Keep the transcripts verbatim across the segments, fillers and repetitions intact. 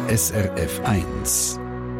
S R F eins.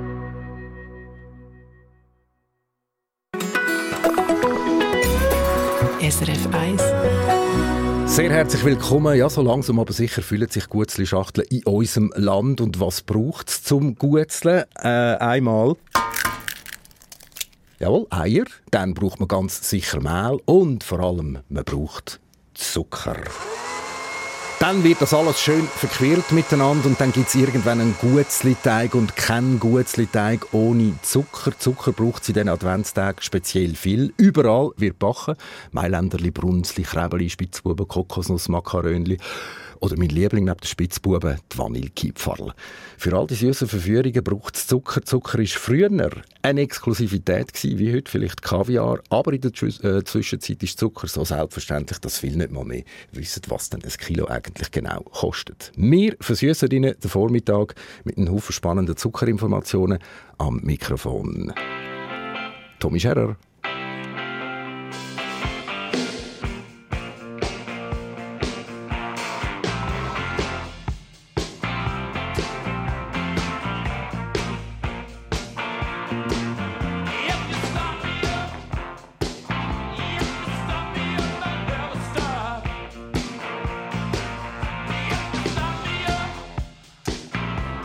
S R F eins. Sehr herzlich willkommen. Ja, so langsam aber sicher fühlen sich Guetzli-Schachteln in unserem Land. Und was braucht es zum Guetzlen? Äh, einmal... Jawohl, Eier. Dann braucht man ganz sicher Mehl. Und vor allem, man braucht Zucker. Dann wird das alles schön verquirlt miteinander und dann gibt es irgendwann einen Guetzli-Teig und keinen Guetzli-Teig ohne Zucker. Zucker braucht es in diesen Adventstagen speziell viel. Überall wird backen. Mailänderli, Brunsli, Krebeli, Spitzbuben, Kokosnuss, Makarönli. Oder mein Liebling neben den Spitzbuben, die Vanillekipferl. Für all die süßen Verführungen braucht es Zucker. Zucker war früher eine Exklusivität gewesen, wie heute vielleicht Kaviar. Aber in der äh, Zwischenzeit ist Zucker so selbstverständlich, dass viele nicht mal mehr wissen, was denn ein Kilo eigentlich genau kostet. Wir versüßen Ihnen den Vormittag mit einem Haufen spannenden Zuckerinformationen am Mikrofon. Tommy Scherer.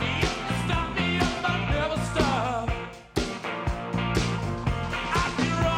I'd be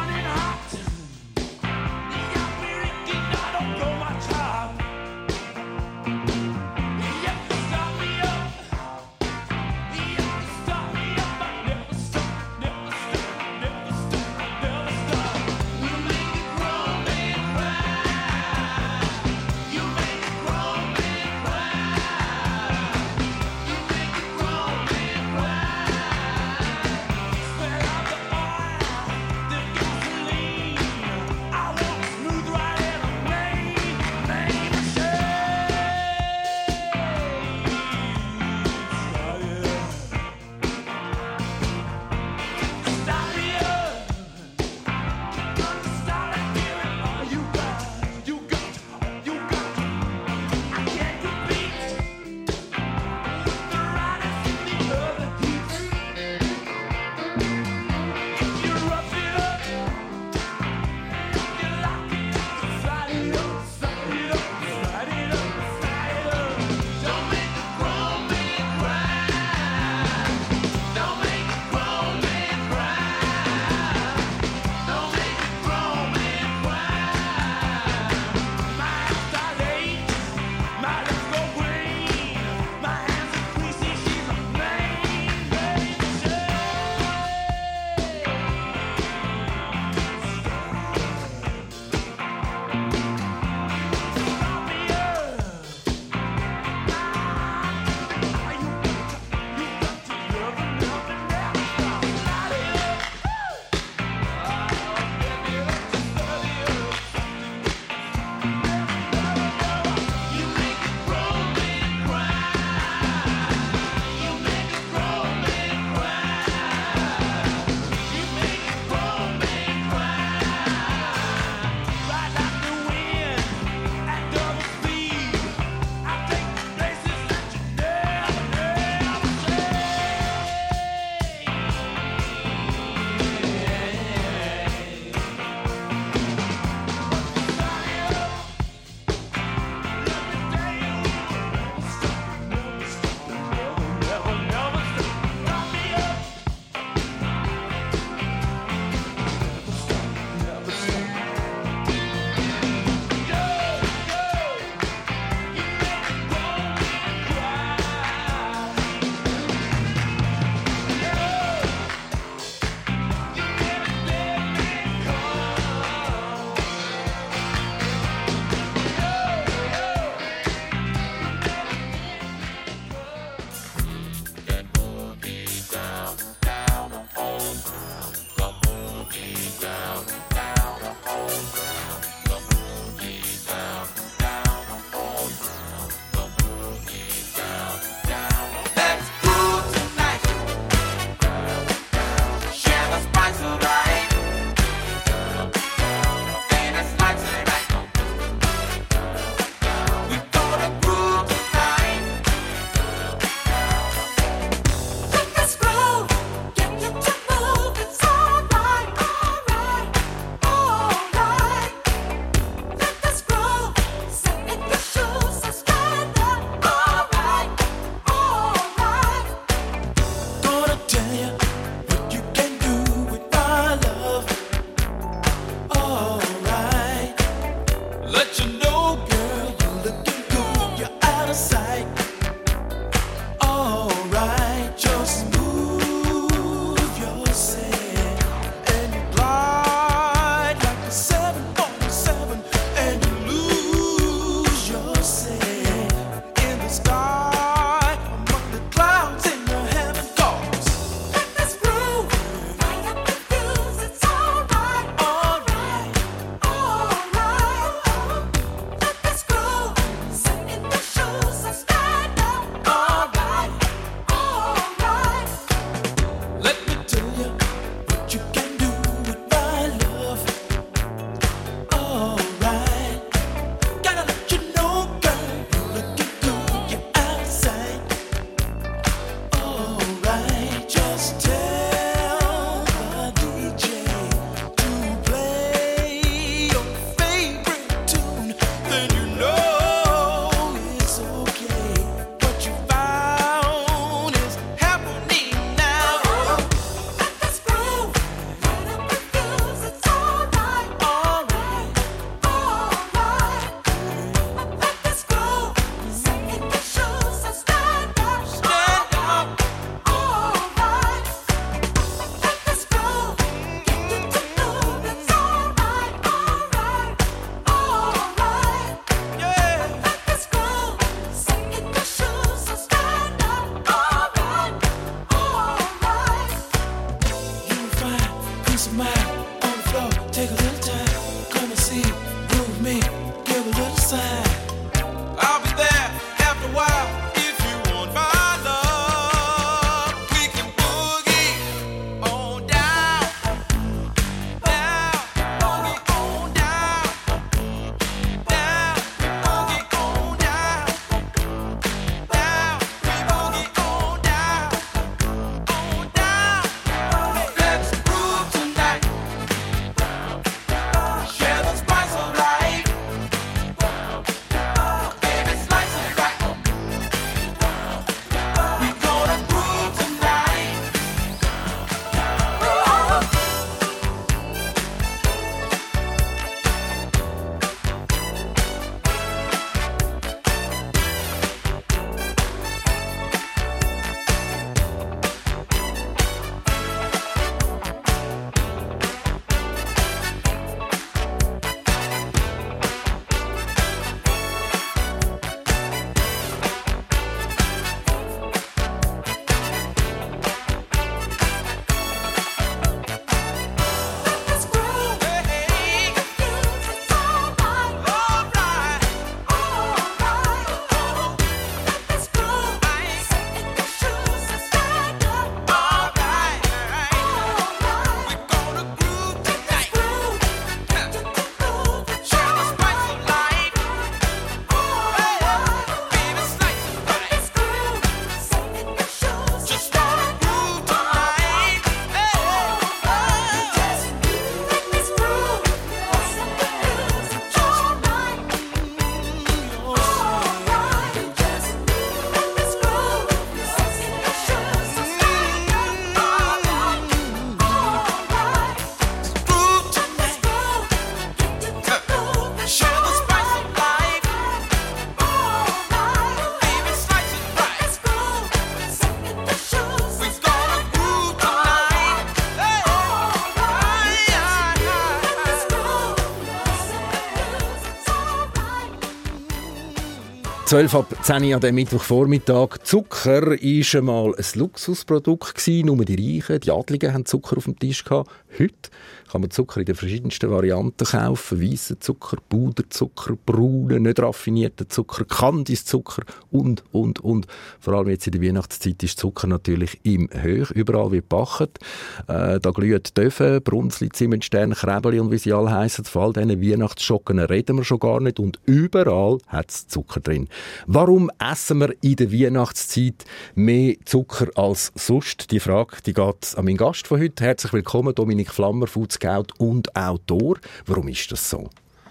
zwölf ab zehn Uhr an diesem Mittwochvormittag. Zucker war einmal ein Luxusprodukt gewesen. Nur die Reichen, die Adligen hatten Zucker auf dem Tisch gehabt. Heute kann man Zucker in den verschiedensten Varianten kaufen. Weissen Zucker, Puderzucker, braunen, nicht raffinierten Zucker, Kandiszucker und, und, und. Vor allem jetzt in der Weihnachtszeit ist Zucker natürlich im Höch. Überall wird gebacken. Äh, da glühen Töpfe, Brunzli, Zimtsterne, Krebeli und wie sie alle heissen. Von all diesen Weihnachtsschocken reden wir schon gar nicht. Und überall hat es Zucker drin. Warum essen wir in der Weihnachtszeit mehr Zucker als sonst? Die Frage die geht an meinen Gast von heute. Herzlich willkommen, Dominik Flammer, Food Scout und Autor. Warum ist das so?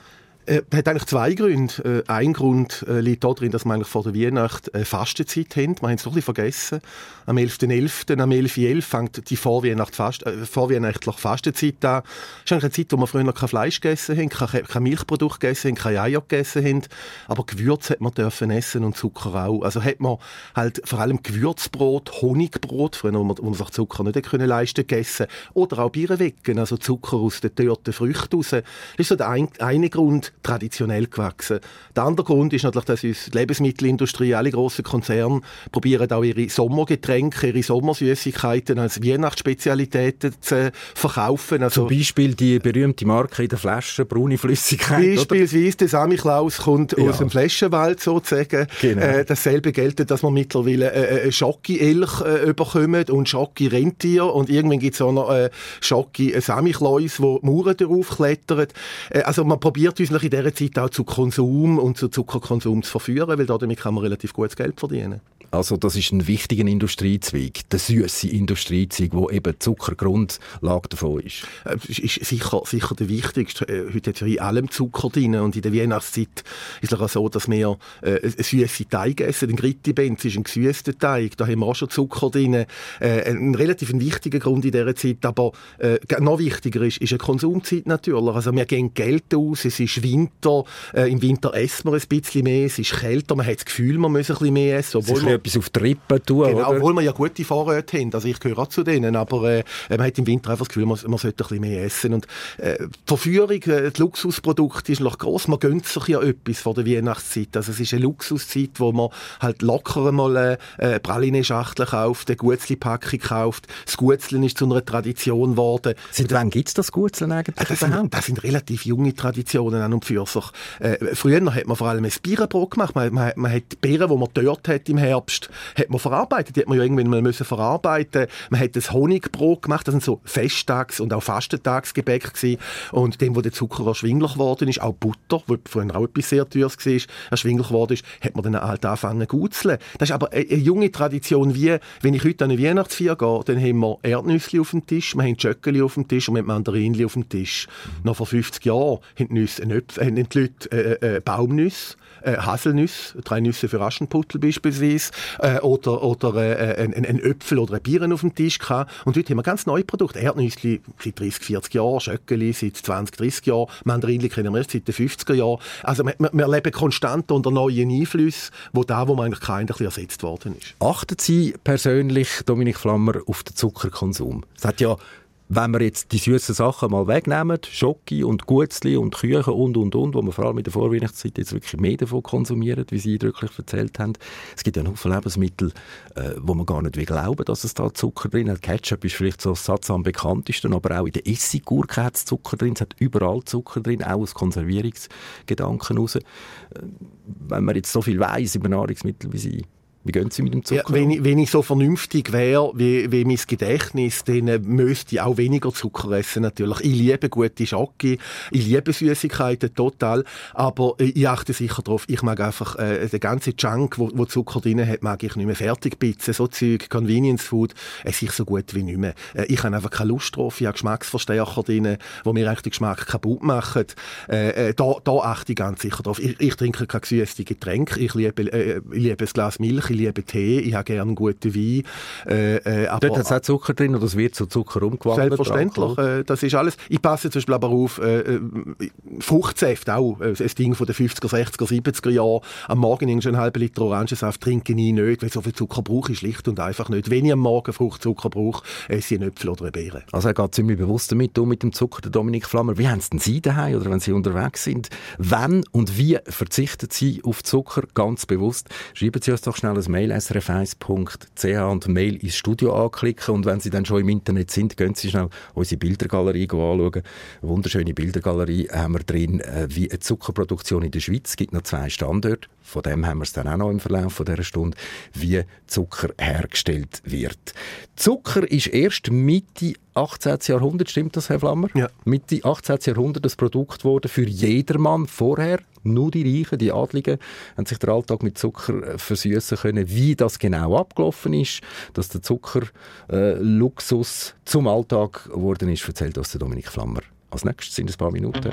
Es äh, hat eigentlich zwei Gründe. Äh, ein Grund äh, liegt darin, dass wir eigentlich vor der Weihnacht äh, Fastenzeit haben. Wir haben es noch ein bisschen vergessen. Am elften elften am elf Uhr elf fängt die Vorweihnacht Fast, äh, vorweihnachtliche Fastenzeit an. Das ist eigentlich eine Zeit, wo wir früher noch kein Fleisch gegessen haben, kein, kein Milchprodukt gegessen haben, keine Eier gegessen haben. Aber Gewürze hat man dürfen essen und Zucker auch. Also hat man halt vor allem Gewürzbrot, Honigbrot, früher, wo man, wo man sich Zucker nicht können leisten gegessen. Oder auch Birnenwecken, also Zucker aus den dörrten Früchten raus. Das ist so der ein, eine Grund, traditionell gewachsen. Der andere Grund ist natürlich, dass uns die Lebensmittelindustrie, alle grossen Konzerne, probieren auch ihre Sommergetränke, ihre Sommersüßigkeiten als Weihnachtsspezialitäten zu verkaufen. Also zum Beispiel die berühmte Marke in der Flasche, braune Flüssigkeit. Beispielsweise der Samichlaus kommt ja. aus dem Flaschenwald sozusagen. Genau. Äh, dasselbe gilt, dass man mittlerweile äh, Schocki-Elch äh, bekommen und Schocki-Rentier und irgendwann gibt es auch noch äh, Schocki-Samichlaus, wo die Mauern darauf klettern. Äh, also man probiert uns in dieser Zeit auch zu Konsum und zu Zuckerkonsum zu verführen, weil damit kann man relativ gutes Geld verdienen. Also das ist ein wichtiger Industriezweig, der süsse Industriezweig, wo eben Zuckergrundlage davon ist. Äh, ist sicher, sicher der wichtigste. Äh, heute hat ja in allem Zucker drin und in der Weihnachtszeit ist es auch so, dass wir äh, einen süssen Teig essen. Ein Gritti-Benz ist ein gesüsster Teig, da haben wir auch schon Zucker drin. Äh, ein relativ wichtiger Grund in dieser Zeit, aber äh, noch wichtiger ist, ist eine Konsumzeit natürlich. Also wir geben Geld aus, es ist Winter, äh, im Winter essen wir ein bisschen mehr, es ist kälter, man hat das Gefühl, man muss ein bisschen mehr essen. Obwohl man etwas auf die Rippen tun, genau, oder? Obwohl wir ja gute Vorräte haben, also ich gehöre auch zu denen, aber äh, man hat im Winter einfach das Gefühl, man, man sollte ein bisschen mehr essen. Und äh, die Verführung, äh, die Luxusprodukte ist noch gross, man gönnt sich ja etwas vor der Weihnachtszeit. Also es ist eine Luxuszeit, wo man halt locker mal eine äh, Praline-Schachtel kauft, eine Guetzli-Packung kauft. Das Guetzlen ist zu einer Tradition geworden. Seit wann gibt es das Guetzlen eigentlich? Äh, das, sind, das sind relativ junge Traditionen an und für sich. Äh, früher hat man vor allem ein Birnenbrot gemacht. Man, man, man hat die Beeren, die man dort hat im Herbst, hat man verarbeitet. Die hat man ja irgendwann mal müssen verarbeiten. Man hat das Honigbrot gemacht. Das sind so Festtags- und auch Fastentagsgebäck gewesen. Und dem, wo der Zucker erschwinglich geworden ist, auch Butter, wo vorhin auch etwas sehr Teures war, erschwinglich geworden ist, hat man dann halt angefangen zu gutzeln. Das ist aber eine, eine junge Tradition, wie, wenn ich heute an eine Weihnachtsfeier gehe, dann haben wir Erdnüsse auf dem Tisch, wir haben Tschöckeli auf dem Tisch und wir haben Mandarinli auf dem Tisch. Mhm. Noch vor fünfzig Jahren haben die, Nüsse, Nöpfe, haben die Leute äh, äh, Baumnüsse, äh, Haselnüsse, drei Nüsse für Aschenputtel beispielsweise, äh, oder, oder äh, ein, ein, ein Äpfel oder ein Birnen auf dem Tisch gehabt. Und heute haben wir ganz neue Produkte. Erdnüsse seit dreißig, vierzig Jahren, Schöckeli seit zwanzig, dreißig Jahren, Mandarinli kennen wir erst seit den fünfziger Jahren. Also wir, wir leben konstant unter neuen Einflüssen, wo da, wo man eigentlich kein bisschen ersetzt worden ist. Achten Sie persönlich, Dominik Flammer, auf den Zuckerkonsum? Es hat ja, wenn wir jetzt die süßen Sachen mal wegnehmen, Schoki und Guetzli und Küchen und, und, und, wo wir vor allem in der Vorweihnachtszeit jetzt wirklich mehr davon konsumieren, wie Sie eindrücklich erzählt haben. Es gibt ja noch viele Lebensmittel, äh, wo man gar nicht will glauben, dass es da Zucker drin hat. Ketchup ist vielleicht so das Satz am bekanntesten, aber auch in der Essiggurke hat es Zucker drin. Es hat überall Zucker drin, auch aus Konservierungsgedanken raus. Äh, wenn man jetzt so viel weiss über Nahrungsmittel wie Sie, wie gehen Sie mit dem Zucker? Ja, wenn, ich, wenn ich so vernünftig wäre wie, wie mein Gedächtnis, dann äh, müsste ich auch weniger Zucker essen natürlich. Ich liebe gute Schoki, ich liebe Süßigkeiten total, aber äh, ich achte sicher darauf, ich mag einfach äh, den ganzen Junk, wo, wo Zucker drin hat, mag ich nicht mehr. Fertigpizzen, so Zeug, Convenience Food, esse ich so gut wie nicht mehr. Äh, ich habe einfach keine Lust drauf, ich habe Geschmacksverstärker drin, die mir eigentlich den Geschmack kaputt machen. Äh, äh, da, da achte ich ganz sicher drauf. Ich, ich trinke kein gesüßtes Getränk, ich liebe, äh, ich liebe ein Glas Milch, ich liebe Tee, ich habe gerne guten Wein. Äh, äh, aber Dort hat es auch Zucker drin oder es wird zu Zucker umgewandelt? Selbstverständlich, äh, das ist alles. Ich passe zum Beispiel aber auf äh, Fruchtsäfte auch, äh, ein Ding von den fünfziger, sechziger, siebziger Jahren. Am Morgen einen halben Liter Orangensaft trinke ich nicht, weil so viel Zucker brauche ich schlicht und einfach nicht. Wenn ich am Morgen Fruchtzucker brauche, esse ich einen Äpfel oder eine Beere. Also er geht ziemlich bewusst damit um, mit dem Zucker, der Dominik Flammer. Wie haben Sie denn Sie daheim oder wenn Sie unterwegs sind? Wann und wie verzichten Sie auf Zucker ganz bewusst? Schreiben Sie uns doch schnell ein Mail, s r f eins punkt c h und Mail ins Studio anklicken. Und wenn Sie dann schon im Internet sind, gehen Sie schnell unsere Bildergalerie anschauen. Eine wunderschöne Bildergalerie haben wir drin, wie eine Zuckerproduktion in der Schweiz. Es gibt noch zwei Standorte. Von dem haben wir es dann auch noch im Verlauf dieser Stunde, wie Zucker hergestellt wird. Zucker ist erst Mitte achtzehnten. Jahrhundert, stimmt das, Herr Flammer? Ja. Mitte achtzehnten. Jahrhundert das Produkt geworden für jedermann. Vorher nur die Reichen, die Adligen, haben sich den Alltag mit Zucker versüßen können. Wie das genau abgelaufen ist, dass der Zucker äh, Luxus zum Alltag geworden ist, erzählt uns der Dominik Flammer. Als nächstes sind ein paar Minuten.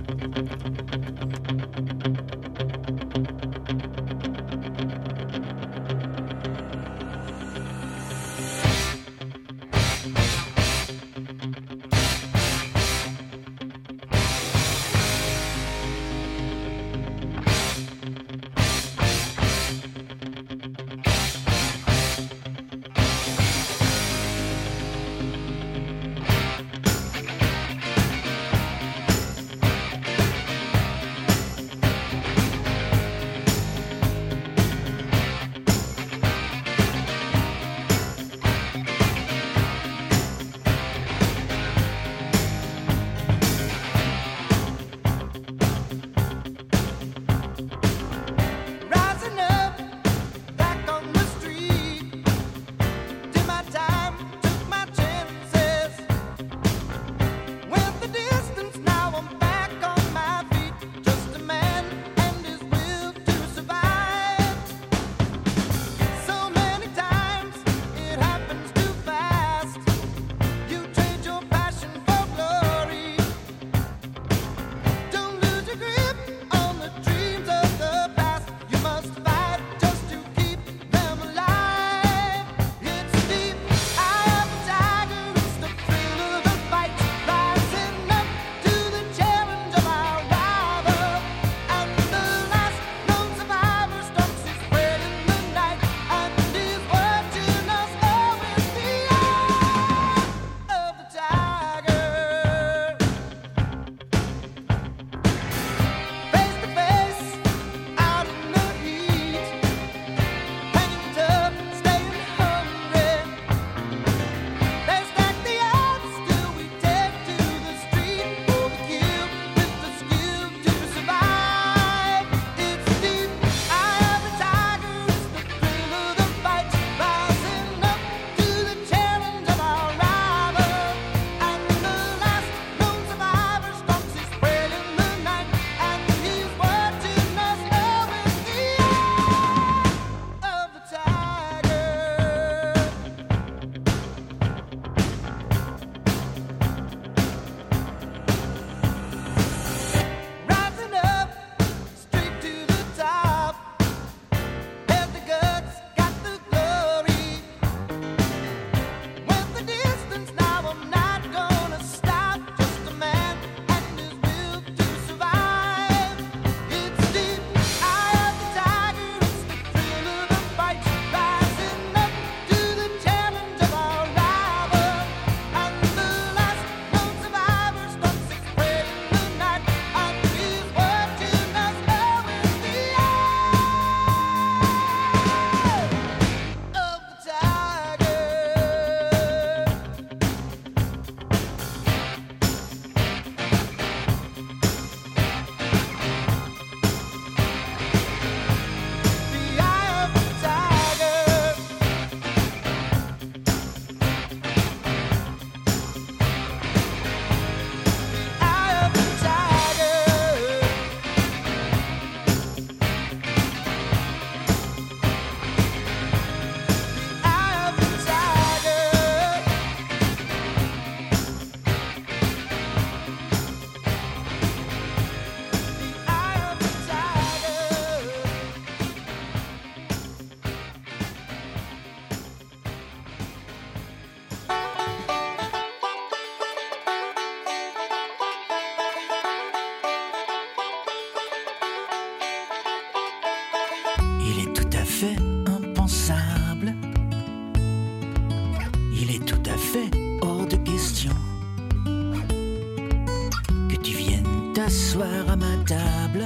t'asseoir à ma table,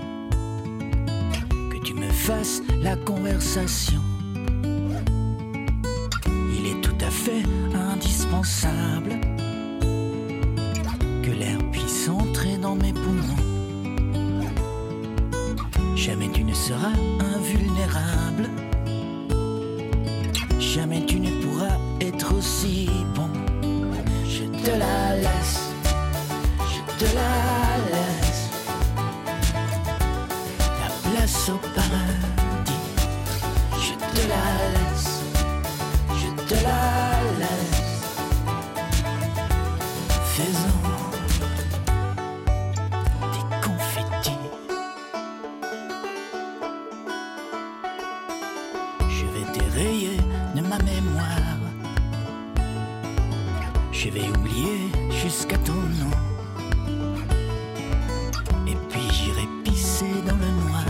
que tu me fasses la conversation. Il est tout à fait indispensable que l'air puisse entrer dans mes poumons. Jamais tu ne seras invulnérable, jamais tu ne pourras être aussi bon. Je te la laisse, je te la laisse, la place au paradis. Je te la laisse, je te la laisse, faisons des confettis. Je vais dérayer de ma mémoire, je vais oublier jusqu'à ton nom, et puis j'irai pisser dans le noir.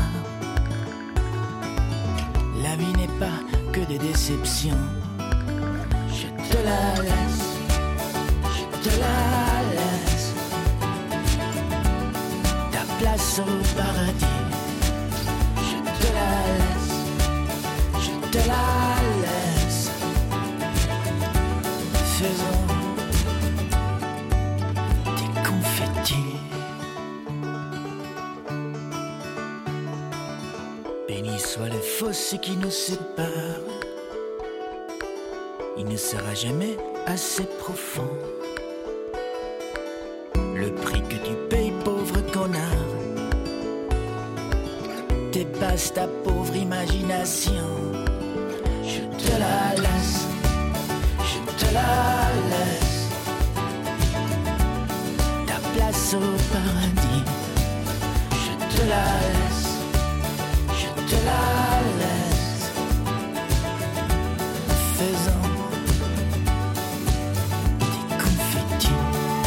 La vie n'est pas que des déceptions. Je te la laisse, je te la laisse, ta place au paradis. Je te la laisse, je te la laisse, faisons des confettis. Béni soit le fossé qui nous sépare, il ne sera jamais assez profond. Le prix que tu payes, pauvre connard, dépasse ta pauvre imagination. Je te la laisse, je te la laisse, ta place au paradis. Je te la laisse, je te la laisse, faisons des confettis.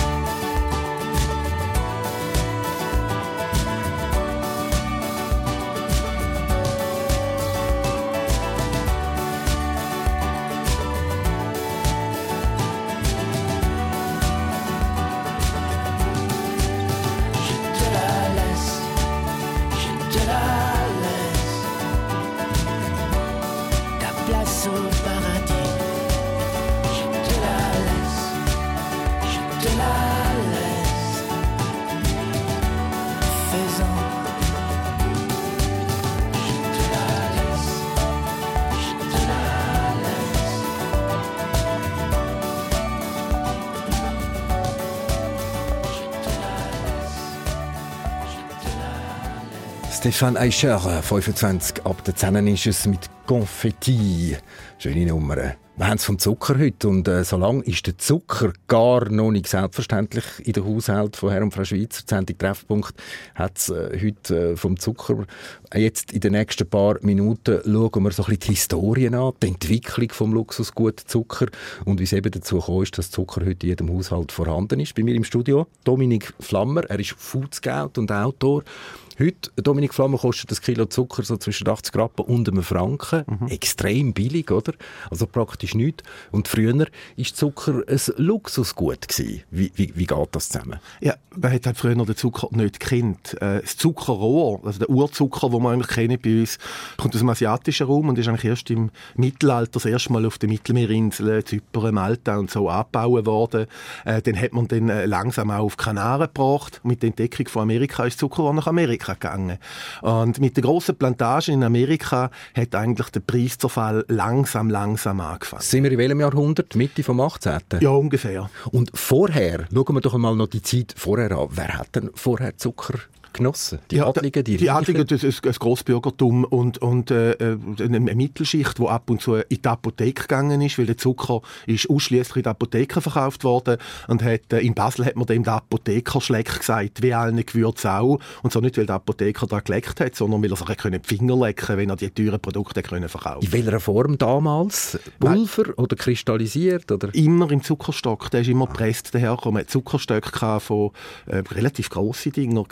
Stefan Eicher, fünfundzwanzig, ab der zehn ist es mit Konfetti. Schöne Nummer. Wir haben es vom Zucker heute und äh, solange ist der Zucker gar noch nicht selbstverständlich in der Haushalt von Herr und Frau Schweizer. Die Sendung Treffpunkt hat es äh, heute äh, vom Zucker. Jetzt in den nächsten paar Minuten schauen wir so ein bisschen die Historie an, die Entwicklung vom Luxusgut Zucker und wie es eben dazu gekommen ist, dass Zucker heute in jedem Haushalt vorhanden ist. Bei mir im Studio Dominik Flammer, er ist Food Scout und Autor. Heute, Dominik Flammer, kostet das Kilo Zucker so zwischen achtzig Rappen und einem Franken. Mhm. Extrem billig, oder? Also praktisch nichts. Und früher war Zucker ein Luxusgut gewesen. Wie, wie, wie geht das zusammen? Ja, man hat halt früher den Zucker nicht gekannt. Das Zuckerrohr, also der Urzucker, den wir eigentlich kennen bei uns, kommt aus dem asiatischen Raum und ist eigentlich erst im Mittelalter das erste Mal auf den Mittelmeerinseln, Zypern, Malta und so angebaut worden. Äh, dann hat man den äh, langsam auch auf Kanaren gebracht. Mit der Entdeckung von Amerika ist Zuckerrohr nach Amerika gegangen. Und mit den grossen Plantagen in Amerika hat eigentlich der Preiszerfall langsam, langsam angefangen. Sind wir in welchem Jahrhundert? Mitte vom achtzehnten? Ja, ungefähr. Und vorher, schauen wir doch einmal noch die Zeit vorher an. Wer hat denn vorher Zucker genossen? Die ja, Adligen, die Die Adligen, das ist ein Grossbürgertum und, und äh, eine Mittelschicht, die ab und zu in die Apotheke gegangen ist, weil der Zucker ist ausschliesslich in den Apotheken verkauft worden und hat, äh, in Basel hat man dem den Apothekerschleck gesagt, wie allen Gewürze auch. Und so nicht, weil der Apotheker da geleckt hat, sondern weil er sich die Finger lecken konnte, wenn er die teuren Produkte können verkaufen. In welcher Form damals? Pulver Nein. oder kristallisiert? Oder? Immer im Zuckerstock, der ist immer gepresst dahergekommen. Zuckerstöcke von äh, relativ grossen Dingen, Kilo bis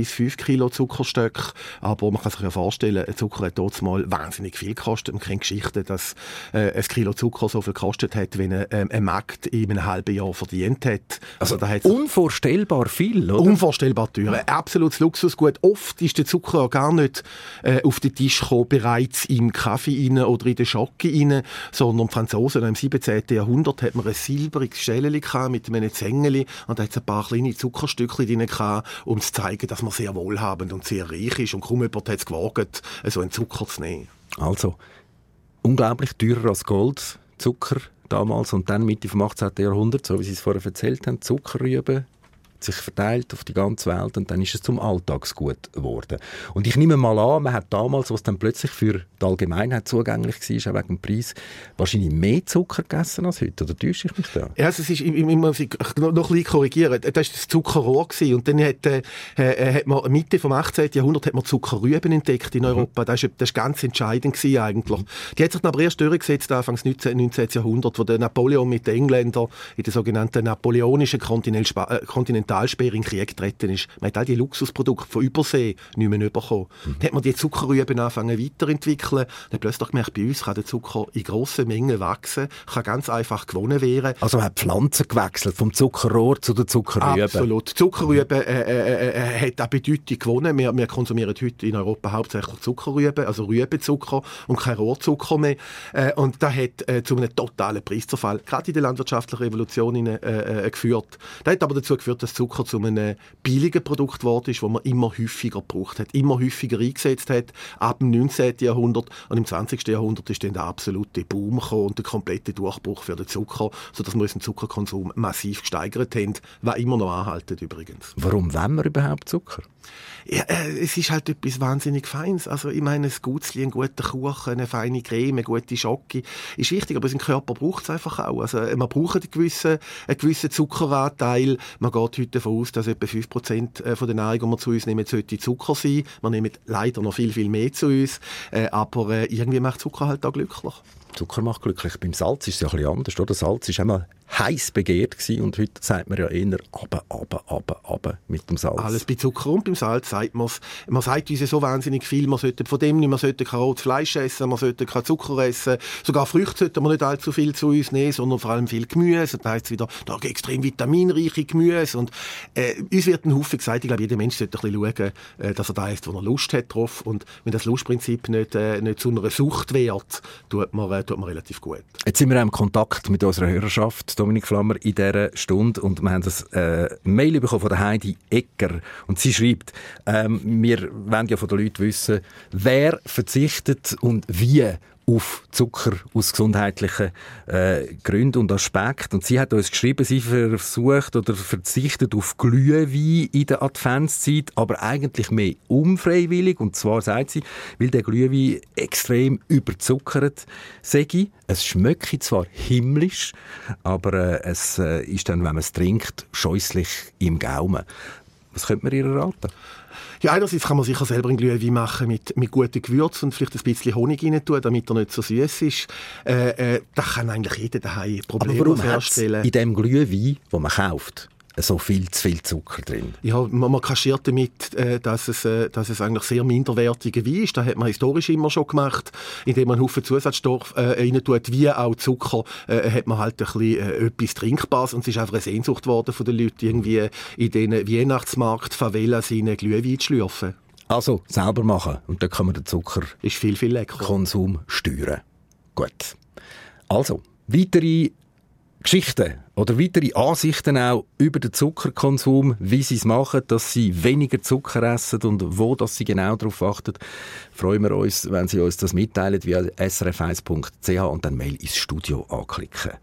bis fünf Kilo Zuckerstöcke. Aber man kann sich ja vorstellen, ein Zucker hat dort mal wahnsinnig viel gekostet. Man kennt Geschichten, dass äh, ein Kilo Zucker so viel gekostet hat, wie eine, ähm, ein Markt in einem halben Jahr verdient hat. Also, also da unvorstellbar viel, oder? Unvorstellbar teuer. Ein absolutes Luxusgut. Oft ist der Zucker auch gar nicht äh, auf den Tisch gekommen, bereits im Kaffee rein oder in den Schocke rein, sondern die Franzosen im siebzehnten. Jahrhundert hat man ein silbriges Schäleli mit einem Zängeli und da hat es ein paar kleine Zuckerstückchen drin gehabt, um zu zeigen, dass man sehr wohlhabend und sehr reich ist. Und kaum jemand hat es gewagt, so einen Zucker zu nehmen. Also, unglaublich teurer als Gold, Zucker damals und dann Mitte vom achtzehnten. Jahrhundert, so wie Sie es vorher erzählt haben, Zuckerrüben, sich verteilt auf die ganze Welt und dann ist es zum Alltagsgut geworden. Und ich nehme mal an, man hat damals, was dann plötzlich für die Allgemeinheit zugänglich war, auch wegen dem Preis, wahrscheinlich mehr Zucker gegessen als heute. Oder täusche ich mich da? Ja, also es ist, ich, ich muss noch ein bisschen korrigieren, das war das Zuckerrohr gewesen. Und dann hat, äh, hat man Mitte vom achtzehnten. Jahrhundert hat man Zuckerrüben entdeckt in Europa. Mhm. Das war das ist ganz entscheidend gewesen eigentlich. Mhm. Die hat sich dann aber erst durchgesetzt, Anfangs neunzehnten. Jahrhundert, wo der Napoleon mit den Engländern in der sogenannten napoleonischen Kontinentalsperre in den Krieg getreten ist. Man hat all die Luxusprodukte von Übersee nicht mehr bekommen. Mhm. Dann hat man die Zuckerrüben angefangen weiterentwickeln. Dann plötzlich gemerkt, bei uns kann der Zucker in grossen Mengen wachsen, kann ganz einfach gewonnen werden. Also man hat Pflanzen gewechselt, vom Zuckerrohr zu der Zuckerrübe. Absolut. Zuckerrübe äh, äh, äh, hat auch Bedeutung gewonnen. Wir, wir konsumieren heute in Europa hauptsächlich Zuckerrüben, also Rübenzucker und kein Rohrzucker mehr. Äh, und das hat äh, zu einem totalen Preiszerfall, gerade in der landwirtschaftlichen Revolution äh, äh, geführt. Das hat aber dazu geführt, dass Zucker zu einem billigen Produkt geworden ist, das man immer häufiger gebraucht hat, immer häufiger eingesetzt hat, ab dem neunzehnten. Jahrhundert. Und im zwanzigsten. Jahrhundert ist dann der absolute Boom gekommen und der komplette Durchbruch für den Zucker, sodass wir unseren Zuckerkonsum massiv gesteigert haben, was immer noch anhaltet übrigens. Warum wollen wir überhaupt Zucker? Ja, äh, es ist halt etwas wahnsinnig Feines. Also ich meine, ein Gutzli, ein guter Kuchen, eine feine Creme, eine gute Schocke ist wichtig, aber unser Körper braucht es einfach auch. Also man braucht einen gewissen, einen gewissen Zuckeranteil. Man geht heute davon aus, dass etwa fünf Prozent von der Nahrung, die wir zu uns nehmen, sollte Zucker sein. Wir nehmen leider noch viel, viel mehr zu uns. Äh, aber äh, irgendwie macht Zucker halt auch glücklich. Zucker macht glücklich. Beim Salz ist es ja ein bisschen anders, oder? Salz war einmal heiß begehrt gewesen und heute sagt man ja eher runter, runter, runter, runter mit dem Salz. Alles bei Zucker und beim Salz sagt man es. Man sagt uns so wahnsinnig viel, man sollte von dem nicht, man sollte kein rotes Fleisch essen, man sollte kein Zucker essen, sogar Früchte sollte man nicht allzu viel zu uns nehmen, sondern vor allem viel Gemüse. Und da heisst es wieder, da extrem vitaminreiche Gemüse. Und äh, uns wird ein Haufen gesagt, ich glaube, jeder Mensch sollte ein bisschen schauen, äh, dass er da isst, wo er Lust hat drauf. Und wenn das Lustprinzip nicht, äh, nicht zu einer Sucht wird, tut man, äh, tut man relativ gut. Jetzt sind wir auch im Kontakt mit unserer Hörerschaft, Dominik Flammer, in dieser Stunde und wir haben das äh, Mail bekommen von der Heidi Egger und sie schreibt, ähm, wir wollen ja von den Leuten wissen, wer verzichtet und wie auf Zucker aus gesundheitlichen äh, Gründen und Aspekten. Und sie hat uns geschrieben, sie versucht oder verzichtet auf Glühwein in der Adventszeit, aber eigentlich mehr unfreiwillig. Und zwar sagt sie, weil der Glühwein extrem überzuckert sei. Es schmecke zwar himmlisch, aber äh, es äh, ist dann, wenn man es trinkt, scheußlich im Gaumen. Was könnte man ihr raten? Ja, einerseits kann man sicher selber einen Glühwein machen mit, mit guten Gewürzen und vielleicht ein bisschen Honig rein tun, damit er nicht so süß ist. Äh, äh, das kann eigentlich jeder daheim problemlos herstellen. In dem Glühwein, den man kauft, so viel zu viel Zucker drin? Ja, man, man kaschiert damit, äh, dass, es, äh, dass es eigentlich sehr minderwertiger Wein ist. Das hat man historisch immer schon gemacht. Indem man einen Haufen Zusatzstoff äh, rein tut, wie auch Zucker, äh, hat man halt ein bisschen äh, etwas Trinkbares. Und es ist einfach eine Sehnsucht geworden von den Leuten, irgendwie in diesen Weihnachtsmarkt-Favelas seine Glühwein zu schlürfen. Also, selber machen. Und dann kann man den Zucker... Ist viel, viel leckerer. ...Konsum steuern. Gut. Also, weitere Geschichten oder weitere Ansichten auch über den Zuckerkonsum, wie sie es machen, dass sie weniger Zucker essen und wo dass sie genau darauf achten, freuen wir uns, wenn Sie uns das mitteilen via s r f eins punkt c h und dann Mail ins Studio anklicken.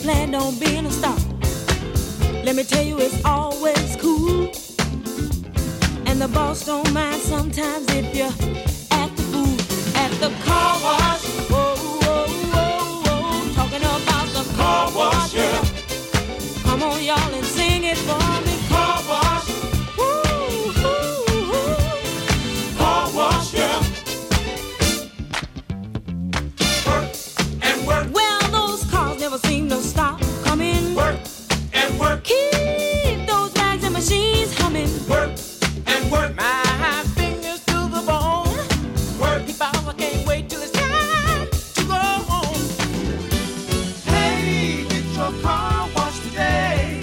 plan don't be no stop. Let me tell you, it's always cool. And the boss don't mind sometimes if you act the fool at the car wash. Whoa, whoa, whoa, whoa. Talking about the car wash, yeah. Come on, y'all, and sing it for me. Car wash. Woo, woo, woo. Car wash, yeah. Work and work. Well, those cars never seem to stop coming. Work and work. Keep those bags and machines humming. Work and work. My fingers to the bone. Work. If I can't wait till it's time to go home. Hey, get your car washed today.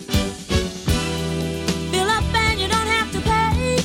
Fill up and you don't have to pay.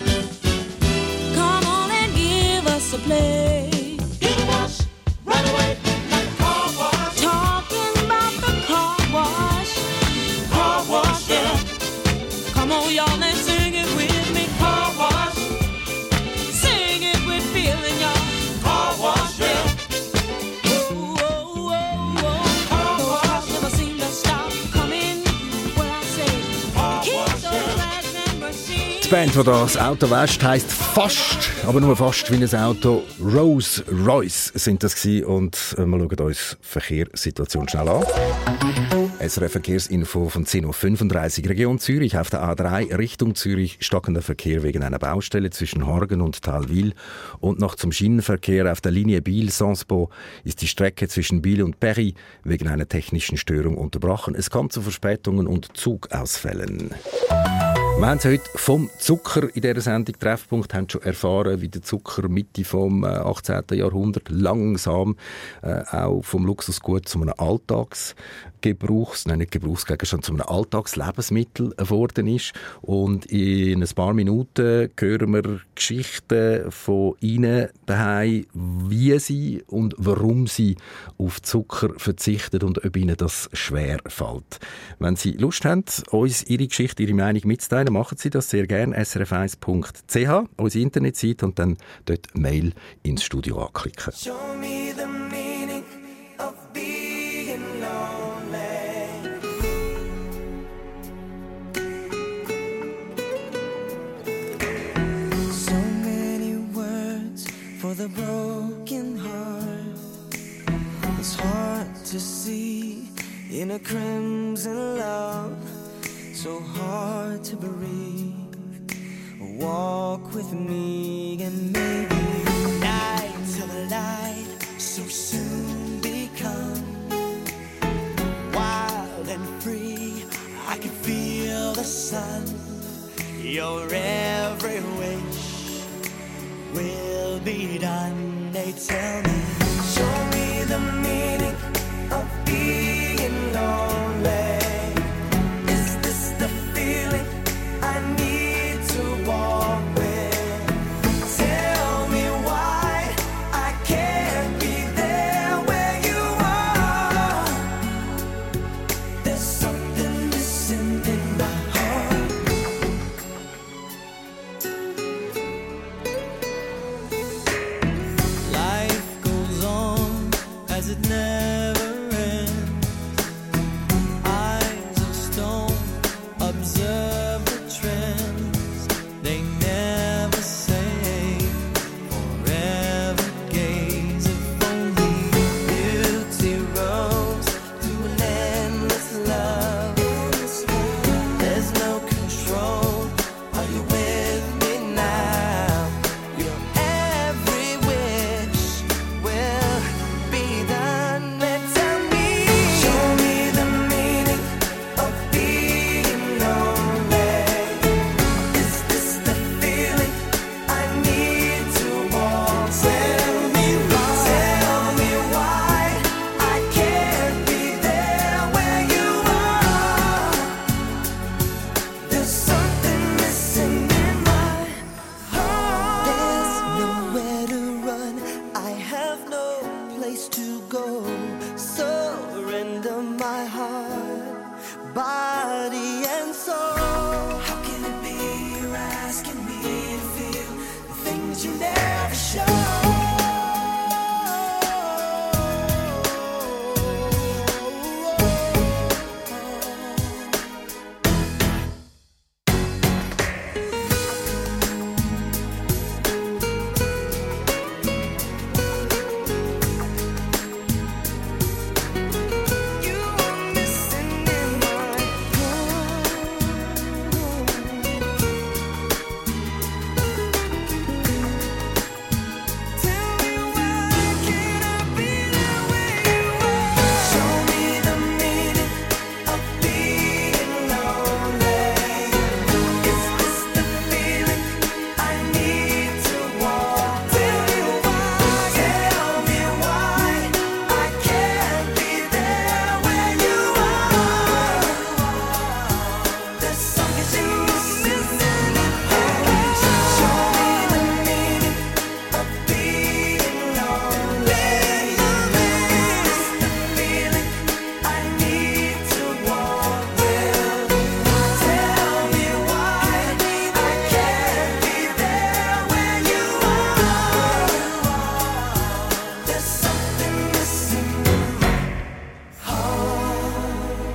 Come on and give us a play. Get a wash right away like a car wash. Talking about the car wash. Car wash, yeah. Come on, y'all, and sing it with me. Car wash. Sing it with feeling, y'all. Car wash, yeah. Whoa, whoa, whoa, whoa. Car those wash. Cars never seem to stop coming. What I say. Car keep wash, those yeah. bags and machines. Die Band, die das Auto wäscht, heisst fast, aber nur fast wie ein Auto. Rolls Royce sind das gewesen. Und äh, wir schauen uns die Verkehrssituation schnell an. S R F-Verkehrsinfo von zehn Uhr fünfunddreißig. Region Zürich auf der A drei Richtung Zürich stockender Verkehr wegen einer Baustelle zwischen Horgen und Talwil. Und noch zum Schienenverkehr auf der Linie Biel-Sansbo ist die Strecke zwischen Biel und Berry wegen einer technischen Störung unterbrochen. Es kommt zu Verspätungen und Zugausfällen. Wir haben es heute vom Zucker in dieser Sendung Treffpunkt, haben schon erfahren, wie der Zucker Mitte vom achtzehnten. Jahrhundert langsam äh, auch vom Luxusgut zu einem Alltagsgebrauchs, nein, nicht Gebrauchsgegenstand, zu einem Alltagslebensmittel geworden ist. Und in ein paar Minuten hören wir Geschichten von Ihnen daheim, wie sie und warum sie auf Zucker verzichten und ob Ihnen das schwer fällt. Wenn Sie Lust haben, uns Ihre Geschichte, Ihre Meinung mitzuteilen, machen Sie das sehr gerne. S R F eins Punkt C H, unsere Internetseite, und dann dort Mail ins Studio anklicken. Show me the meaning of being lonely. So many words for the broken heart. It's hard to see in a crimson love. So hard to breathe. Walk with me and maybe night till the light so soon become wild and free. I can feel the sun. Your every wish will be done. They tell me, show me the meaning of being lonely. Body and soul. How can it be you're asking me to feel the things you never show?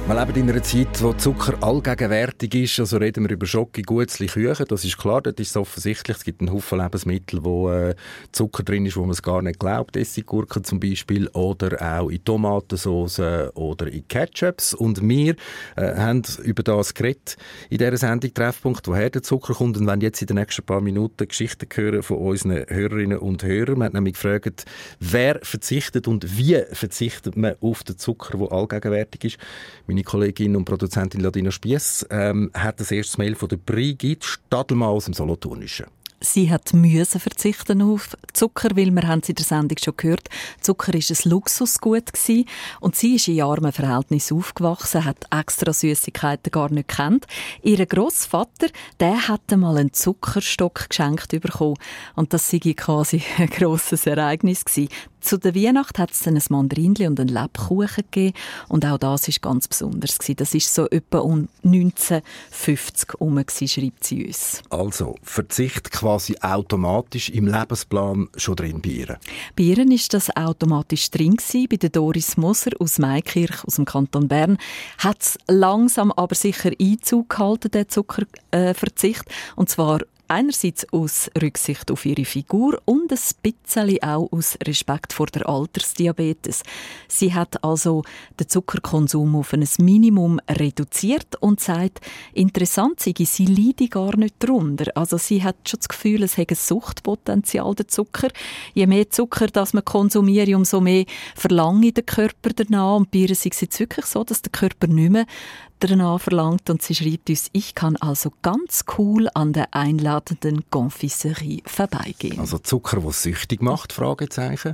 Wir leben in einer Zeit, wo Zucker allgegenwärtig ist. Also reden wir über Schoki, Guetzli, Küchen. Das ist klar, das ist offensichtlich. Es gibt einen Haufen Lebensmittel, wo äh, Zucker drin ist, wo man es gar nicht glaubt. Essiggurken zum Beispiel oder auch in Tomatensauce oder in Ketchups. Und wir äh, haben über das geredet in dieser Sendung Treffpunkt, woher der Zucker kommt. Und wenn jetzt in den nächsten paar Minuten Geschichten hören von unseren Hörerinnen und Hörern. Wir haben nämlich gefragt, wer verzichtet und wie verzichtet man auf den Zucker, der allgegenwärtig ist. Meine Kollegin und Produzentin Ladina Spiess ähm, hat das erste Mail von der Brigitte Stadelmann aus dem Solothurnischen. Sie hat müssen verzichten auf Zucker, weil wir haben es in der Sendung schon gehört, Zucker war ein Luxusgut gewesen. Und sie ist in armen Verhältnissen aufgewachsen, hat extra Süßigkeiten gar nicht gekannt. Ihr Grossvater, der hat einmal einen Zuckerstock geschenkt bekommen. Und das sei quasi ein grosses Ereignis gewesen. Zu der Weihnacht hat es dann ein Mandarinli und einen Lebkuchen gegeben. Und auch das war ganz besonders gewesen. Das war so etwa um neunzehnhundertfünfzig herum, schreibt sie uns. Also, Verzicht quasi automatisch im Lebensplan schon drin bei ihr? Bei ihr war das automatisch drin gewesen. Bei der Doris Moser aus Maikirch, aus dem Kanton Bern, hat es langsam aber sicher Einzug gehalten, der Zuckerverzicht. Äh, und zwar einerseits aus Rücksicht auf ihre Figur und ein bisschen auch aus Respekt vor der Altersdiabetes. Sie hat also den Zuckerkonsum auf ein Minimum reduziert und sagt, interessant sei, sie leide gar nicht darunter. Also sie hat schon das Gefühl, es hätte ein Suchtpotenzial, der Zucker. Je mehr Zucker das man konsumiert, umso mehr verlangt der Körper danach. Und bei ihr ist es jetzt wirklich so, dass der Körper nicht mehr danach verlangt. Und sie schreibt uns, ich kann also ganz cool an der einladenden Confiserie vorbeigehen. Also Zucker, der süchtig macht, Fragezeichen?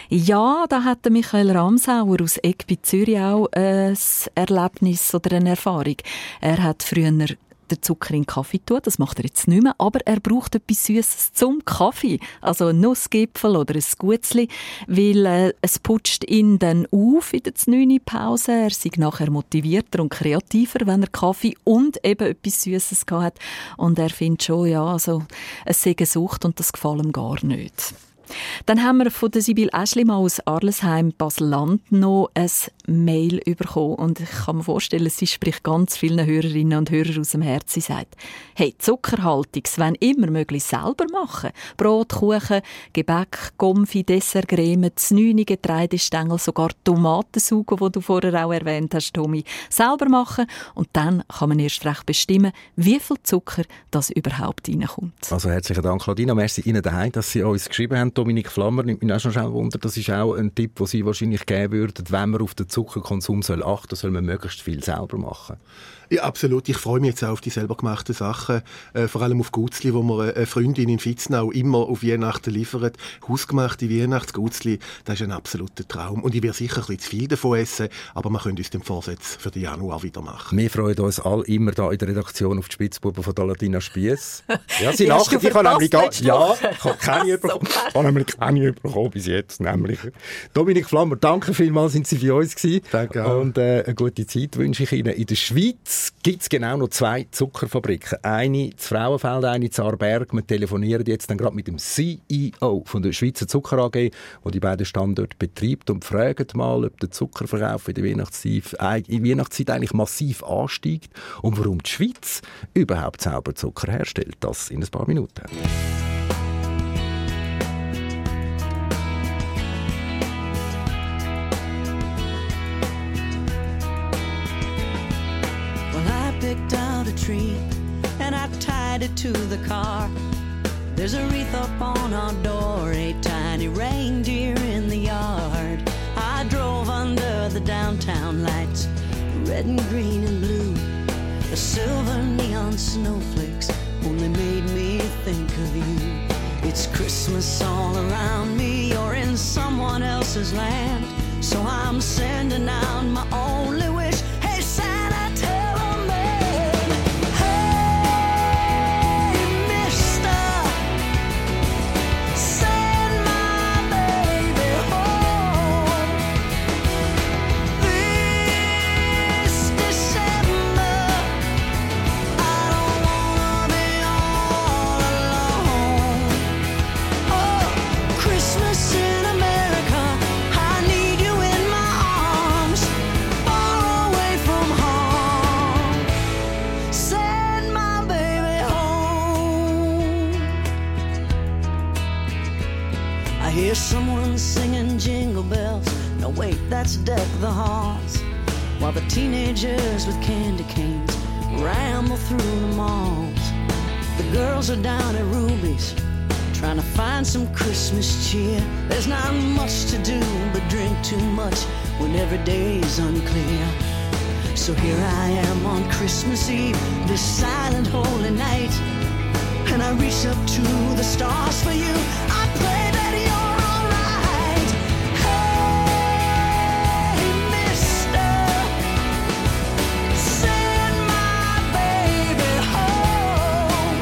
Ja, da hat Michael Ramsauer aus Egg bei Zürich auch ein Erlebnis oder eine Erfahrung. Er hat früher den Zucker in den Kaffee tun, das macht er jetzt nicht mehr, aber er braucht etwas Süßes zum Kaffee, also ein Nussgipfel oder ein Guetzli, weil äh, es putscht ihn dann auf in der neunten Pause, er sei nachher motivierter und kreativer, wenn er Kaffee und eben etwas Süßes gehabt hat und er findet schon, ja, also es sei eine Sucht und das gefällt ihm gar nicht. Dann haben wir von der Sibyl Aeschlimann aus Arlesheim, Basel-Land, noch ein Mail bekommen. Und ich kann mir vorstellen, sie spricht ganz vielen Hörerinnen und Hörern aus dem Herzen. Sie sagt, hey, Zuckerhaltungs, wenn immer möglich selber machen. Brot, Kuchen, Gebäck, Gomfi, Dessertcreme, znüni Getreidestängel, sogar Tomatensauge, die du vorher auch erwähnt hast, Tommy, selber machen. Und dann kann man erst recht bestimmen, wie viel Zucker das überhaupt reinkommt. Also herzlichen Dank, Claudina. Merci Ihnen daheim, dass Sie uns geschrieben haben. Dominik Flammer nimmt mich auch schon schnell Wunder. Das ist auch ein Tipp, den Sie wahrscheinlich geben würden. Wenn man auf den Zuckerkonsum soll achten soll, soll man möglichst viel selber machen. Ja, absolut. Ich freue mich jetzt auch auf die selber gemachten Sachen. Äh, vor allem auf Gutzli, wo mir eine Freundin in Vitznau immer auf Weihnachten liefert. Hausgemachte Weihnachtsgutzli, das ist ein absoluter Traum. Und ich werde sicher ein bisschen zu viel davon essen, aber wir können uns den Vorsatz für den Januar wieder machen. Wir freuen uns alle immer da in der Redaktion auf die Spitzbuben von Ladina Spiess. Ja, sie lachen. Ich habe nämlich gar, ja, ich habe keine bekommen. Ich habe nämlich keine bekommen bis jetzt. Nämlich. Dominik Flammer, danke vielmals, sind Sie bei uns gewesen. Danke auch. Und äh, eine gute Zeit wünsche ich Ihnen. In der Schweiz gibt es genau noch zwei Zuckerfabriken. Eine zu Frauenfeld, eine zu Aarberg. Wir telefonieren jetzt dann gerade mit dem C E O von der Schweizer Zucker A G, der die beiden Standorte betreibt, und fragen mal, ob der Zuckerverkauf in der Weihnachtszeit, in der Weihnachtszeit eigentlich massiv ansteigt und warum die Schweiz überhaupt selber Zucker herstellt. Das in ein paar Minuten. Picked out a tree and I tied it to the car. There's a wreath up on our door, a tiny reindeer in the yard. I drove under the downtown lights, red and green and blue. The silver neon snowflakes only made me think of you. It's Christmas all around me, you're in someone else's land. So I'm sending out my only wish. Hey Santa, tell In America, I need you in my arms. Borrow that's decked the halls, while the teenagers with candy canes ramble through the malls. The girls are down at Ruby's, trying to find some Christmas cheer. There's not much to do but drink too much when every day's unclear. So here I am on Christmas Eve, this silent holy night, and I reach up to the stars for you. I pray that you're alright. Hey, mister, send my baby home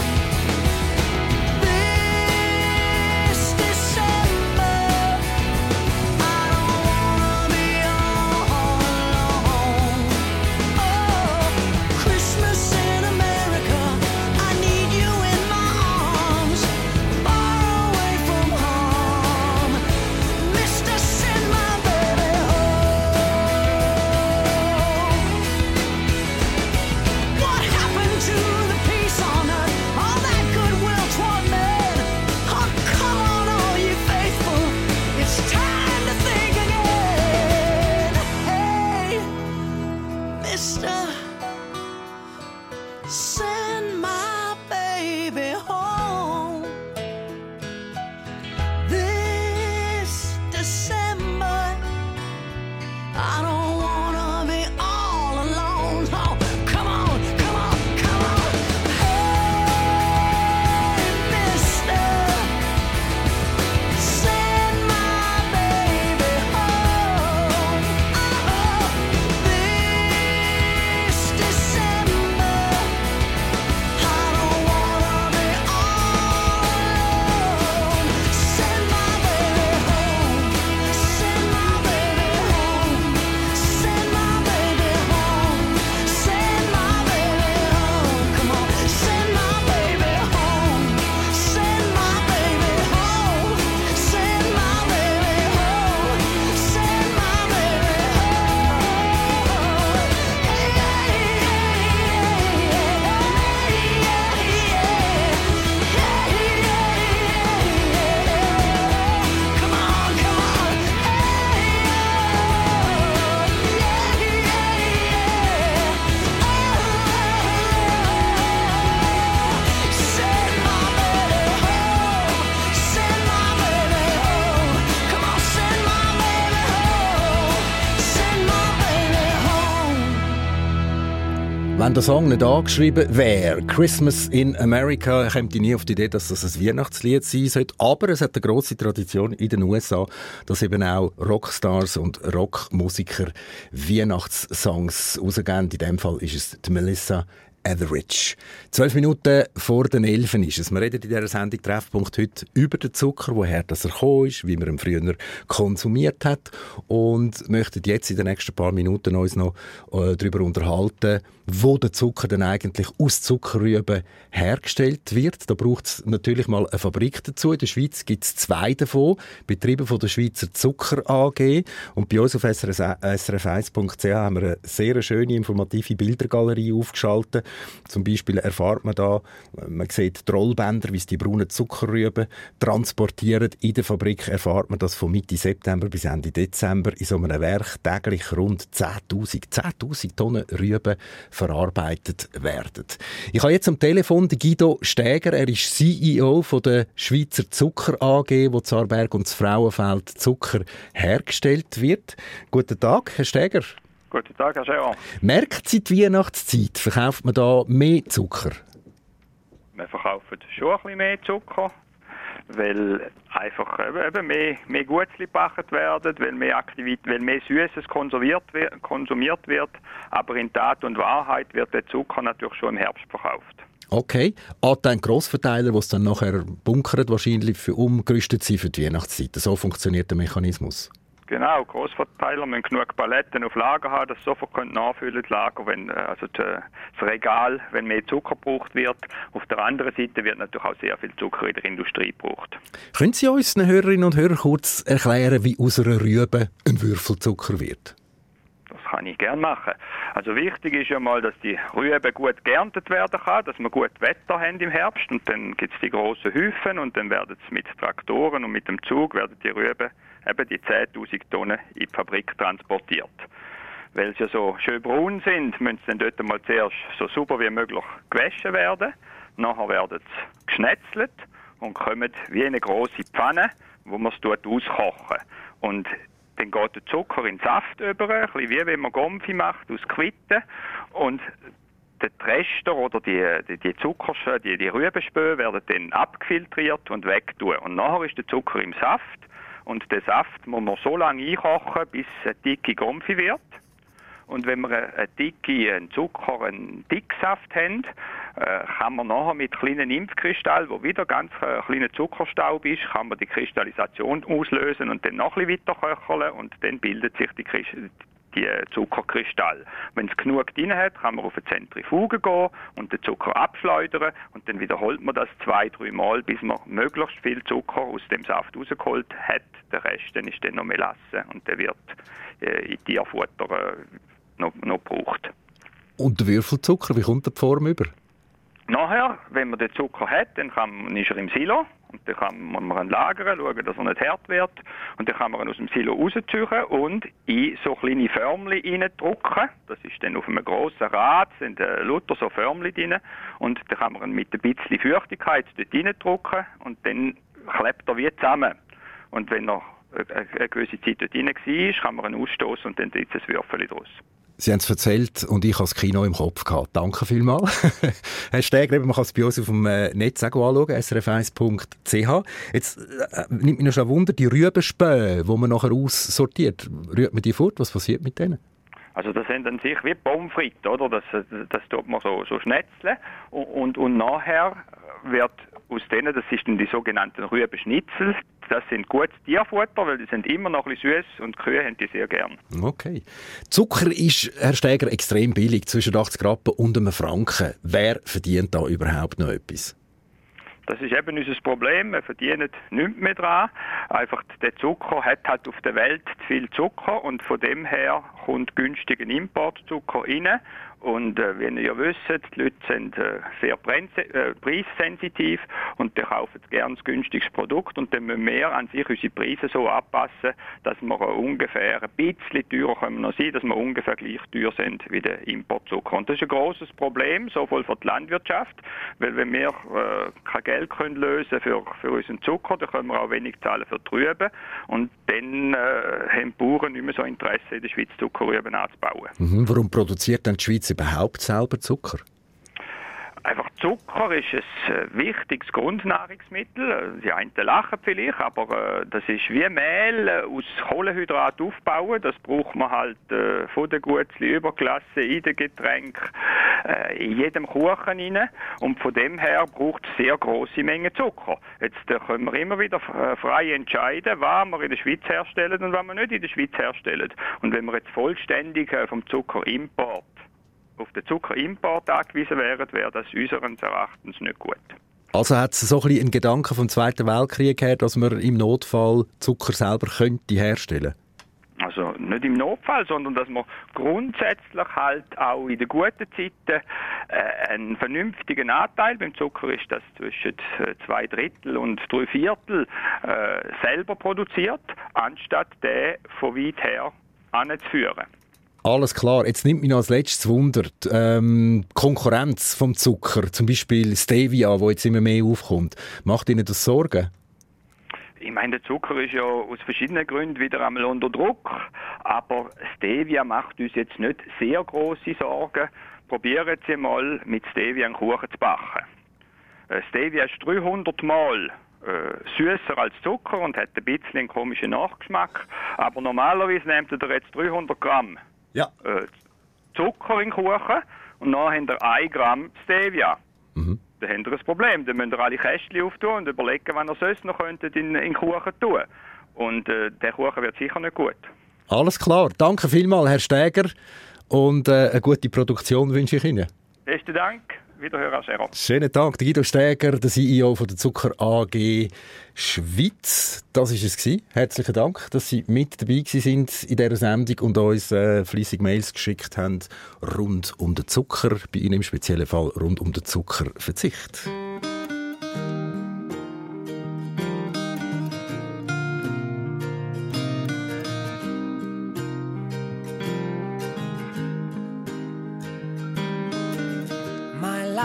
this December. I don't wanna be all alone. Oh, Christmas in America, I need you in my arms, far away from home. Mister, send my baby home. What happened to the peace on earth, all that goodwill toward men? Oh, come on, all you faithful, it's time to think again. Hey, mister, send my baby home this December. I don't wanna be all alone. Oh, come on, come on, come on. Hey, mister, send my baby home. Oh, this December. I don't wanna be all alone. Send my baby home. Send my baby home. Send my baby home. Send my baby home. Come on, send my baby home. Send my baby home. Send my baby home. Send my baby home. Come on, come on. Send my baby home. Send my baby home. Come on, send my baby home. Send my baby home. Wenn der Song nicht angeschrieben wäre, Christmas in America, kommt ich nie auf die Idee, dass das ein Weihnachtslied sein sollte. Aber es hat eine grosse Tradition in den U S A, dass eben auch Rockstars und Rockmusiker Weihnachtssongs rausgeben. In dem Fall ist es die Melissa Etheridge. Zwölf Minuten vor den Elfen ist es. Wir reden in dieser Sendung Treffpunkt heute über den Zucker, woher das er gekommen ist, wie man ihn früher konsumiert hat, und möchten jetzt in den nächsten paar Minuten uns noch äh, darüber unterhalten, wo der Zucker dann eigentlich aus Zuckerrüben hergestellt wird. Da braucht es natürlich mal eine Fabrik dazu. In der Schweiz gibt es zwei davon, betrieben von der Schweizer Zucker A G. Und bei uns auf S R F eins punkt c h haben wir eine sehr schöne, informative Bildergalerie aufgeschaltet. Zum Beispiel erfahrt man da, man sieht Trollbänder, wie sie die braunen Zuckerrüben transportieren. In der Fabrik erfahrt man, dass von Mitte September bis Ende Dezember in so einem Werk täglich rund zehntausend Tonnen Rüben verarbeitet werden. Ich habe jetzt am Telefon den Guido Steger. Er ist C E O von der Schweizer Zucker A G, wo in Aarberg und in Frauenfeld Zucker hergestellt wird. Guten Tag, Herr Steger. Guten Tag, Herr Scherer. Merkt Sie die Weihnachtszeit? Verkauft man da mehr Zucker? Wir verkaufen schon ein bisschen mehr Zucker, weil einfach eben mehr, mehr Gutzli gebacken werden, weil mehr Aktivität, weil mehr Süßes konsumiert wird, konsumiert wird. Aber in Tat und Wahrheit wird der Zucker natürlich schon im Herbst verkauft. Okay. Auch dann Grossverteiler, die es dann nachher bunkert, wahrscheinlich für umgerüstet sind für die Weihnachtszeit. So funktioniert der Mechanismus. Genau, Grossverteiler müssen genug Paletten auf Lager haben, dass sie sofort nachfüllen das Lager, wenn, also das Regal, wenn mehr Zucker gebraucht wird. Auf der anderen Seite wird natürlich auch sehr viel Zucker in der Industrie gebraucht. Können Sie uns, den Hörerinnen und Hörern, kurz erklären, wie aus einer Rübe ein Würfel Zucker wird? Das kann ich gerne machen. Also wichtig ist ja mal, dass die Rübe gut geerntet werden kann, dass wir gut Wetter haben im Herbst, und dann gibt es die grossen Häufen und dann werden es mit Traktoren und mit dem Zug werden die Rüben eben die zehntausend Tonnen in die Fabrik transportiert. Weil sie ja so schön braun sind, müssen sie dann dort mal zuerst so sauber wie möglich gewaschen werden. Nachher werden sie geschnetzelt und kommen wie eine grosse Pfanne, wo man es auskochen. Und dann geht der Zucker in den Saft über, ein bisschen wie wenn man Gomfi macht aus Quitten. Und die Reste oder die, die, die Zucker, die, die Rübenspö werden dann abgefiltriert und wegtun. Und nachher ist der Zucker im Saft. Und den Saft muss man so lange einkochen, bis eine dicke Gomfi wird. Und wenn wir einen dicken einen Zucker, einen Dicksaft haben, äh, kann man nachher mit kleinen Impfkristallen, wo wieder ganz äh, kleiner Zuckerstaub ist, kann man die Kristallisation auslösen und dann noch ein bisschen weiter köcheln und dann bildet sich die, die Zuckerkristall. Wenn es genug drin hat, kann man auf eine Zentrifuge gehen und den Zucker abschleudern und dann wiederholt man das zwei, drei Mal, bis man möglichst viel Zucker aus dem Saft rausgeholt hat. Der Rest dann ist dann noch Melasse und der wird äh, in Tierfutter äh, noch, noch gebraucht. Und der Würfelzucker, wie kommt der die Form über? Nachher, wenn man den Zucker hat, dann kann man, ist er im Silo und dann kann man ihn lagern, schauen, dass er nicht hart wird und dann kann man ihn aus dem Silo rausziehen und in so kleine Förmchen reindrücken. Das ist dann auf einem grossen Rad, sind äh, lauter so Förmchen drin und dann kann man ihn mit ein bisschen Feuchtigkeit dort reindrücken und dann klebt er wie zusammen. Und wenn er eine gewisse Zeit dort drin war, kann man ihn ausstoßen und dann sitzt ein Würfel draus. Sie haben es erzählt und ich habe das Kino im Kopf gehabt. Danke vielmals. Herr Steger, man kann es bei uns auf dem Netz auch anschauen, s r f eins punkt c h. Jetzt äh, nimmt mich noch schon Wunder, die Rübenspäne, die man nachher aussortiert, rührt man die fort? Was passiert mit denen? Also das sind an sich wie Pommes frites, oder? Das, das tut man so, so schnetzeln und, und, und nachher wird aus denen, das ist dann die sogenannten Rübenschnitzel, das sind gutes Tierfutter, weil die sind immer noch ein bisschen süß und die Kühe haben die sehr gern. Okay. Zucker ist, Herr Steger, extrem billig, zwischen achtzig Rappen und einem Franken. Wer verdient da überhaupt noch etwas? Das ist eben unser Problem, wir verdienen nichts mehr dran. Einfach der Zucker hat halt auf der Welt zu viel Zucker und von dem her kommt günstigen Importzucker rein. Und äh, wie ihr ja wisst, die Leute sind äh, sehr äh, preissensitiv und die kaufen gerne das günstigste Produkt und dann müssen wir an sich unsere Preise so anpassen, dass wir ungefähr ein bisschen teurer können wir noch sein, dass wir ungefähr gleich teuer sind wie der Importzucker. Und das ist ein grosses Problem, sowohl für die Landwirtschaft, weil wenn wir äh, kein Geld können lösen für, für unseren Zucker, dann können wir auch wenig zahlen für die Rüben und dann äh, haben die Bauern nicht mehr so Interesse, in der Schweiz Zuckerrüben anzubauen. Mhm, warum produziert denn die Schweiz überhaupt selber Zucker? Einfach Zucker ist ein wichtiges Grundnahrungsmittel. Die einen lachen vielleicht, aber äh, das ist wie Mehl aus Kohlenhydrat aufbauen. Das braucht man halt äh, von der Gutzli übergelassen, in den Getränken, äh, in jedem Kuchen rein. Und von dem her braucht es sehr grosse Mengen Zucker. Jetzt äh, können wir immer wieder äh, frei entscheiden, was wir in der Schweiz herstellen und was wir nicht in der Schweiz herstellen. Und wenn wir jetzt vollständig äh, vom Zuckerimport auf den Zuckerimport angewiesen wären, wäre das unseres Erachtens nicht gut. Also hat es so ein bisschen einen Gedanken vom Zweiten Weltkrieg her, dass man im Notfall Zucker selber könnte herstellen? Also nicht im Notfall, sondern dass man grundsätzlich halt auch in den guten Zeiten äh, einen vernünftigen Anteil beim Zucker ist, das zwischen zwei Drittel und drei Viertel äh, selber produziert, anstatt den von weit her anzuführen. Alles klar. Jetzt nimmt mich noch als letztes Wunder die ähm, Konkurrenz vom Zucker, zum Beispiel Stevia, wo jetzt immer mehr aufkommt. Macht Ihnen das Sorgen? Ich meine, der Zucker ist ja aus verschiedenen Gründen wieder einmal unter Druck, aber Stevia macht uns jetzt nicht sehr grosse Sorgen. Probieren Sie mal mit Stevia einen Kuchen zu backen. Äh, Stevia ist dreihundert Mal Äh, süßer als Zucker und hat ein bisschen einen komischen Nachgeschmack, aber normalerweise nehmt ihr jetzt dreihundert Gramm Ja. äh, Zucker in den Kuchen und dann habt ihr ein Gramm Stevia. Mhm. Dann habt ihr ein Problem. Dann müsst ihr alle Kästchen auftun und überlegen, wann ihr sonst noch könntet in, in den Kuchen tun. Und äh, der Kuchen wird sicher nicht gut. Alles klar. Danke vielmals, Herr Steger. Und äh, eine gute Produktion wünsche ich Ihnen. Besten Dank. Wiederhören, Gero. Schönen Tag, der Guido Steger, der C E O von der Zucker A G Schweiz. Das war es. Herzlichen Dank, dass Sie mit dabei sind in dieser Sendung und uns äh, fleissig Mails geschickt haben rund um den Zucker, bei Ihnen im speziellen Fall rund um den Zuckerverzicht.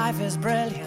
life is brilliant.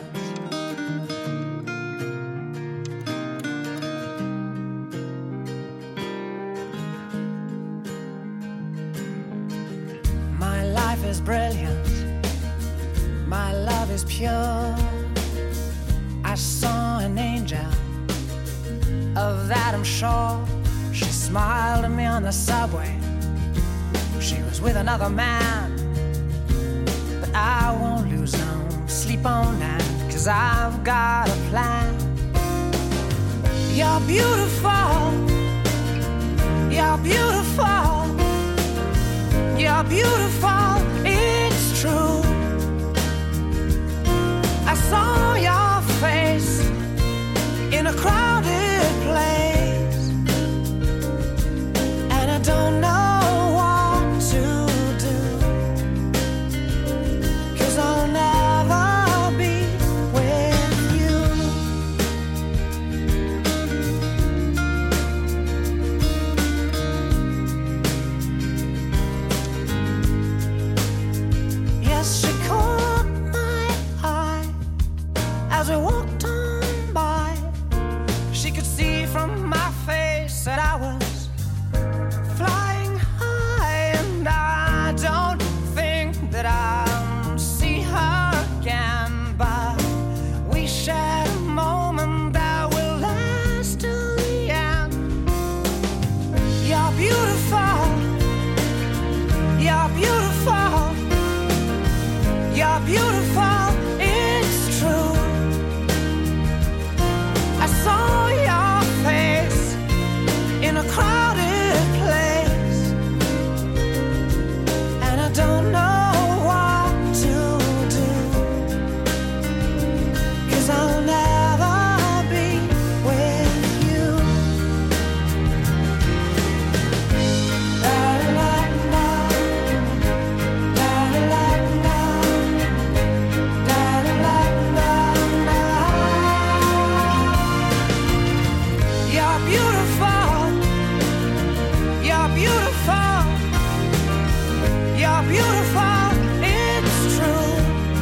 My life is brilliant. My love is pure. I saw an angel, of that I'm sure. She smiled at me on the subway. She was with another man, but I won't lose no sleep on that, 'cause I've got a plan. You're beautiful. You're beautiful. You're beautiful. It's true. I saw your face in a crowded place, and I don't know what to do, 'cause I'll never be with you. Yes, she caught my eye as we walked on by. She could see from my face that I was flying high, and I don't think that I'll see her again, but we shared a moment that will last till the end. You're beautiful. You're beautiful. You're beautiful. It's true. I saw your face in a crowded place, and I don't know what to do, 'cause I'll never be with you. La la la la, la la la la, la la la la la. You're beautiful. You're beautiful. You're beautiful. It's true.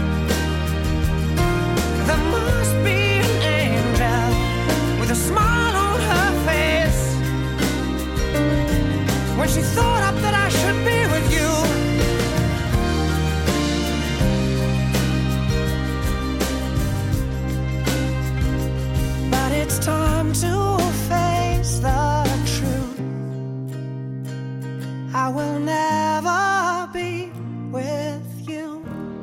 There must be an angel with a smile on her face when she thought up that I should be with you. But it's time to face the truth. I will never be with you.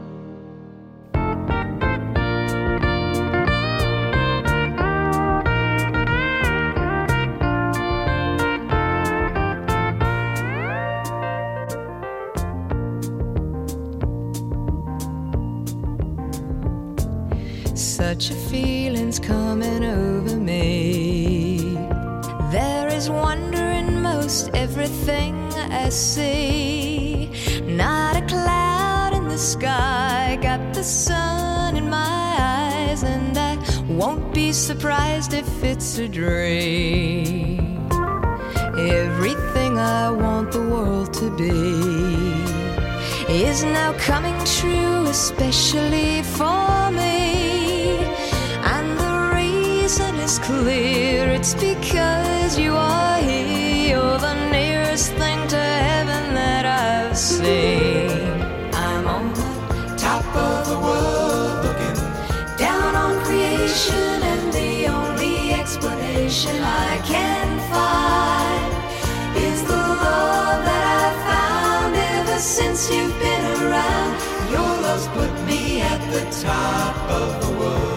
Such a feeling's coming over me. There is wonder in most everything I see. Not a cloud in the sky, got the sun in my eyes, and I won't be surprised if it's a dream. Everything I want the world to be is now coming true, especially for me. And the reason is clear, it's because you are here. You're the nearest thing to heaven that I've seen. I'm on the top of the world, looking down on creation, and the only explanation I can find is the love that I've found ever since you've been around. Your love's put me at the top of the world.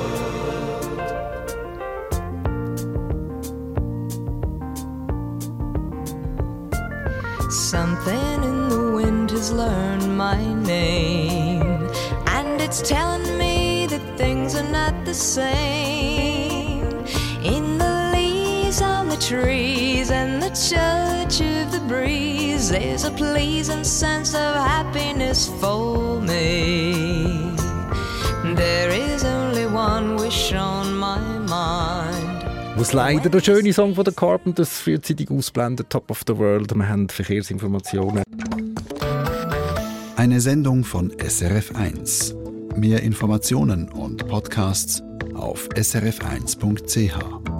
Something in the wind has learned my name, and it's telling me that things are not the same. In the leaves on the trees and the touch of the breeze, there's a pleasing sense of happiness for me. There is only one wish on my mind. Was leider der schöne Song von den Carpenters frühzeitig ausblendet, Top of the World. Wir haben Verkehrsinformationen. Eine Sendung von S R F eins. Mehr Informationen und Podcasts auf s r f eins punkt c h.